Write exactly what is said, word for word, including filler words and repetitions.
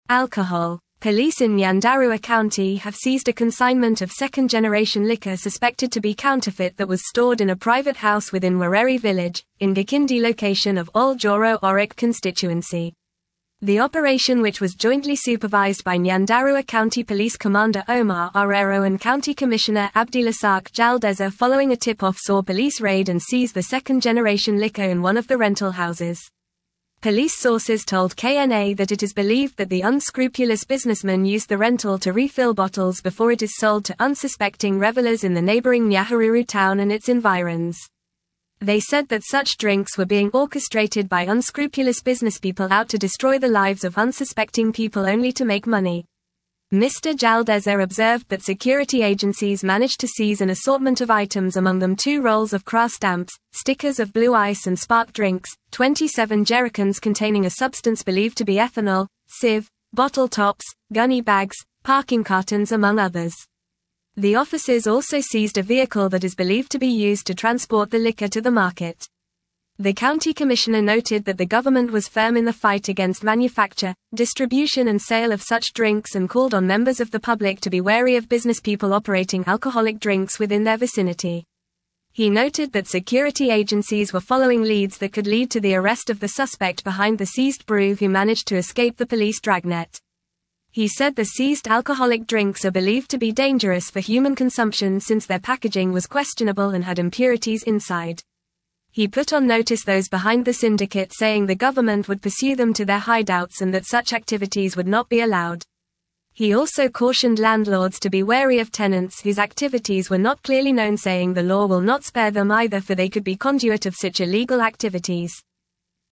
Alcohol. Police in Nyandarua County have seized a consignment of second-generation liquor suspected to be counterfeit that was stored in a private house within Wareri village, in Gikindi location of Ol Joro Orik constituency. The operation, which was jointly supervised by Nyandarua County Police Commander Omar Arero and County Commissioner Abdilasak Jaldeza, following a tip-off, saw police raid and seize the second-generation liquor in one of the rental houses. Police sources told K N A that it is believed that the unscrupulous businessman used the rental to refill bottles before it is sold to unsuspecting revelers in the neighboring Nyahururu town and its environs. They said that such drinks were being orchestrated by unscrupulous businesspeople out to destroy the lives of unsuspecting people only to make money. Mister Jaldeza observed that security agencies managed to seize an assortment of items, among them two rolls of craft stamps, stickers of blue ice and spark drinks, twenty-seven jerrycans containing a substance believed to be ethanol, sieve, bottle tops, gunny bags, parking cartons, among others. The officers also seized a vehicle that is believed to be used to transport the liquor to the market. The county commissioner noted that the government was firm in the fight against manufacture, distribution and sale of such drinks, and called on members of the public to be wary of businesspeople operating alcoholic drinks within their vicinity. He noted that security agencies were following leads that could lead to the arrest of the suspect behind the seized brew, who managed to escape the police dragnet. He said the seized alcoholic drinks are believed to be dangerous for human consumption since their packaging was questionable and had impurities inside. He put on notice those behind the syndicate, saying the government would pursue them to their hideouts and that such activities would not be allowed. He also cautioned landlords to be wary of tenants whose activities were not clearly known, saying the law will not spare them either, for they could be conduit of such illegal activities.